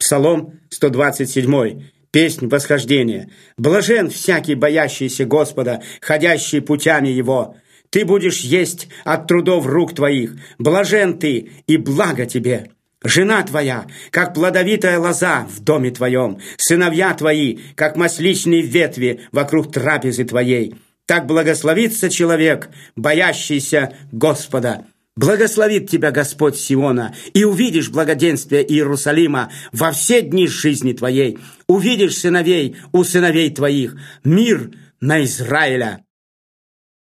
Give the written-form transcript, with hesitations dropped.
Псалом 127. Песнь восхождения. Блажен всякий, боящийся Господа, ходящий путями Его. Ты будешь есть от трудов рук твоих. Блажен ты, и благо тебе. Жена твоя, как плодовитая лоза в доме твоем. Сыновья твои, как масличные ветви вокруг трапезы твоей. Так благословится человек, боящийся Господа. Благословит тебя Господь Сиона, и увидишь благоденствие Иерусалима во все дни жизни твоей. Увидишь сыновей у сыновей твоих, мир на Израиля.